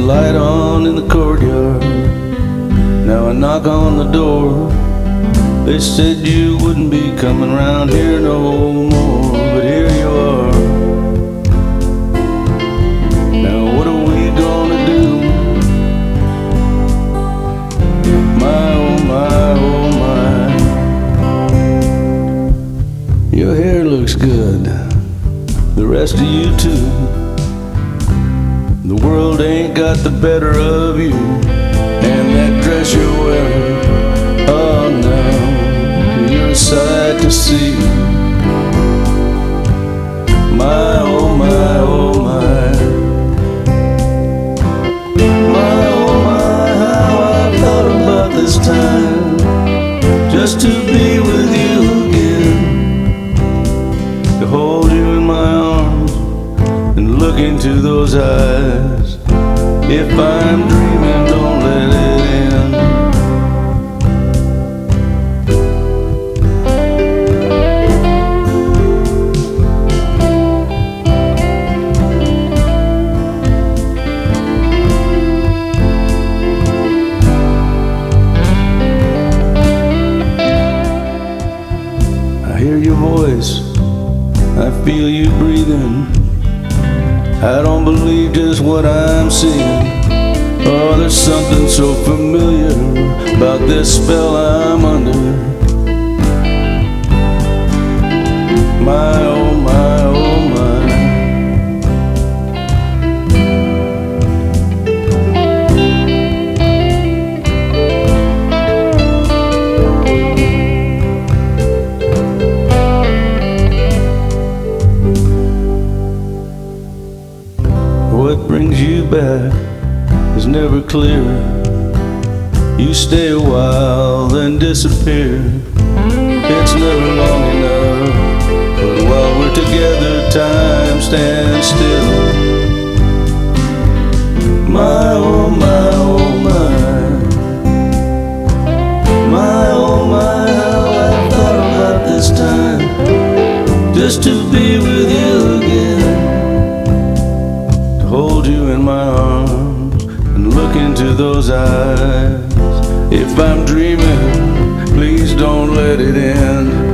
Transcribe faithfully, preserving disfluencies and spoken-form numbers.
light on in the courtyard. Now I knock on the door. They said you wouldn't be coming around here no more, but here you are. Now what are we gonna do? My oh my oh my. Your hair looks good, the rest of you too. The world ain't got the better of you. And that dress you're wearing, oh no, you're a sight to see. My oh my oh my. My oh my, how I thought about this time, just to be with you again, to hold you in my arms and look into those eyes. If I'm dreaming, don't let it end. I hear your voice, I feel you breathing. I don't believe just what I'm seeing. Oh, there's something so familiar about this spell I'm under. My oh my oh my. What brings you back is never clear. You stay a while, then disappear. It's never long enough, but while we're together, time stands still. My oh my oh my. My oh my, how I thought about this time, just to be with you again, to hold you in my arms and look into those eyes. If I'm dreaming, please don't let it end.